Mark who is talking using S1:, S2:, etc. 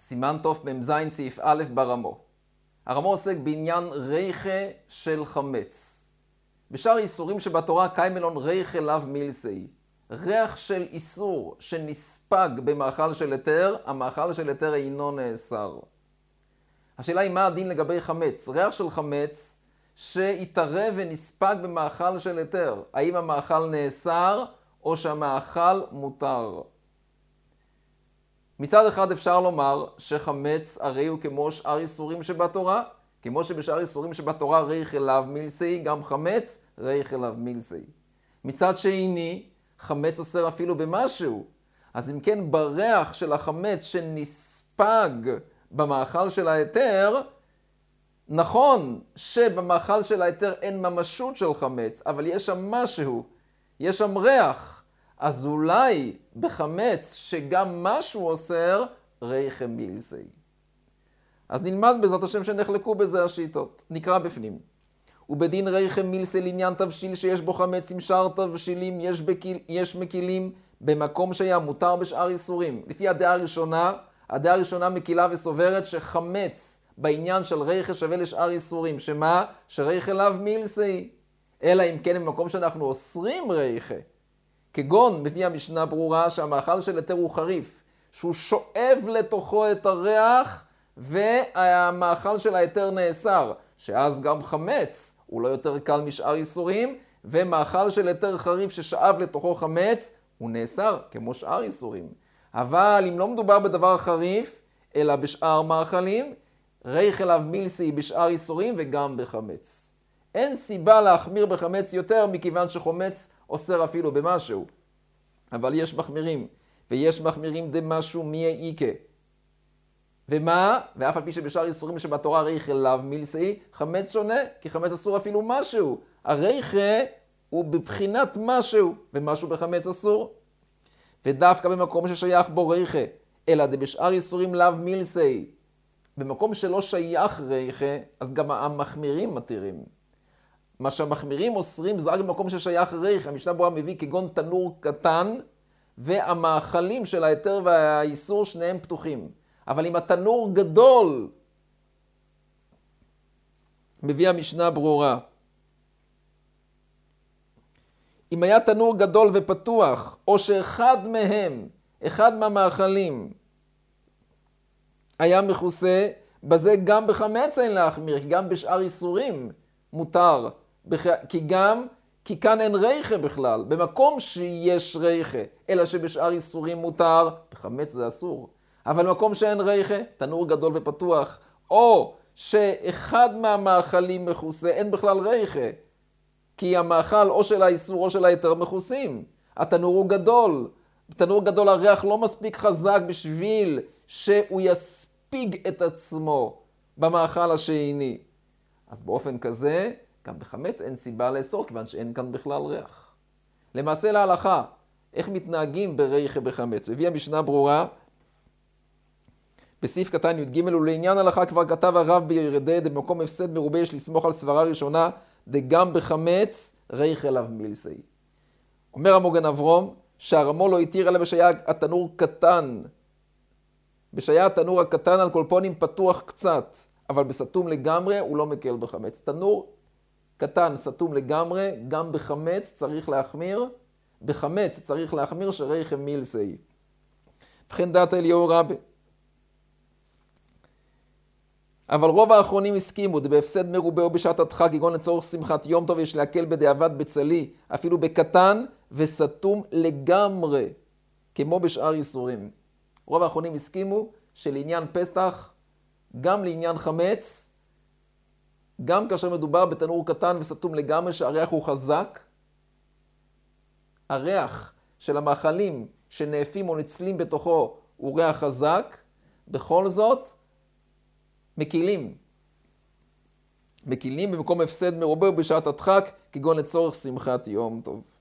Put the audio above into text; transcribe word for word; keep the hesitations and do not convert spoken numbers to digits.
S1: סימן תוף מ"ז סעיף א' ברמו. הרמו עוסק בעניין ריחה של חמץ. בשאר האיסורים שבתורה קיימלון ריחה לאו מילסי. ריח של איסור שנספג במאכל של היתר, המאכל של היתר אינו נאסר. השאלה היא מה הדין לגבי חמץ. ריח של חמץ שהתערב ונספג במאכל של היתר. האם המאכל נאסר או שהמאכל מותר? מצד אחד אפשר לומר שחמץ הרי הוא כמו שאר איסורים שבתורה, כמו שבשאר איסורים שבתורה ריחה לאו מילסי, גם חמץ ריחה לאו מילסי. מצד שני, חמץ אוסר אפילו במשהו. אז אם כן, בריח של החמץ שנספג במאכל של היתר, נכון שבמאכל של היתר אין ממשות של חמץ, אבל יש שם משהו, יש שם ריח. אז אולי בחמץ שגם משהו אוסר, ריחה מילסי. אז נלמד בעזרת השם שנחלקו בזה השיטות. נקרא בפנים. ובדין ריחה מילסי לעניין תבשיל שיש בו חמץ עם שאר תבשילים, יש, בקיל, יש מקילים במקום שהיה מותר בשאר איסורים. לפי הדעה הראשונה, הדעה הראשונה מקילה וסוברת שחמץ בעניין של ריחה שווה לשאר איסורים. שמה? שריחה לאו מילסי. אלא אם כן במקום שאנחנו אוסרים ריחה. כגון, מביא המשנה ברורה שהמאכל של היתר הוא חריף, שהוא שואב לתוכו את הריח והמאכל של היתר נאסר, שאז גם חמץ הוא לא יותר קל משאר איסורים, ומאכל של היתר חריף ששאב לתוכו חמץ הוא נאסר כמו שאר איסורים. אבל אם לא מדובר בדבר חריף, אלא בשאר מאכלים, ריחה לאו מילסי בשאר איסורים וגם בחמץ. אין סיבה להחמיר בחמץ יותר מכיוון שחמץ אוסר אפילו במשהו. אבל יש מחמירים, ויש מחמירים דמשהו מי איקה. ומה? ואף על פי שבשאר איסורים שבתורה ריחה לאו מילסי, חמץ שונה, כי חמץ אסור אפילו משהו. הריחה הוא בבחינת משהו, ומשהו בחמץ אסור. ודווקא במקום ששייך בו ריחה, אלא דבשאר איסורים לאו מילסי, במקום שלא שייך ריחה, אז גם המחמירים מתירים. מה שהמחמירים אוסרים זה רק במקום ששייך ריחה. המשנה ברורה מביא כגון תנור קטן, והמאכלים של היתר והאיסור שניהם פתוחים. אבל אם התנור גדול, מביא המשנה ברורה. אם היה תנור גדול ופתוח, או שאחד מהם, אחד מהמאכלים, היה מכוסה, בזה גם בחמץ אין להחמיר, גם בשאר איסורים מותר. כי גם, כי כאן אין ריחה בכלל, במקום שיש ריחה, אלא שבשאר איסורים מותר, בחמץ זה אסור. אבל במקום שאין ריחה, תנור גדול ופתוח, או שאחד מהמאכלים מכוסה, אין בכלל ריחה, כי המאכל או של האיסור או של היתר מכוסים. התנור הוא גדול, בתנור גדול הריח לא מספיק חזק בשביל שהוא יספיג את עצמו במאכל השני. אז באופן כזה, גם בחמץ אין סיבה לאסור, כיוון שאין כאן בכלל ריח. למעשה להלכה, איך מתנהגים בריחה בחמץ? מביא המשנה ברורה, בסעיף קטן י"ג, ולעניין הלכה כבר כתב הרב בירדי, במקום הפסד מרובה יש לסמוך על סברה ראשונה, דגם בחמץ ריחה לאו מילסי. אומר המוגן אברום, שהרמו לא התיר אלא בשהיה התנור קטן. בשהיה התנור הקטן על קולפונים פתוח קצת. אבל בסתום לגמרי הוא לא מקל בחמץ. תנור קטן, סתום לגמרי, גם בחמץ צריך להחמיר. בחמץ צריך להחמיר שריחה מילסי. בכן דעת אליהו רבי. אבל רוב האחרונים הסכימו, בהפסד מרובה או בשעת הדחק, כגון לצורך שמחת יום טוב, יש להקל בדיעבד בצלי, אפילו בקטן וסתום לגמרי, כמו בשאר איסורים. רוב האחרונים הסכימו שלעניין פסח, גם לעניין חמץ, גם כאשר מדובר בתנור קטן וסתום לגמרי שהריח הוא חזק, הריח של המאכלים שנאפים או נצלים בתוכו הוא ריח חזק, בכל זאת מקילים. מקילים במקום הפסד מרובה ובשעת הדחק, כגון לצורך שמחת יום טוב.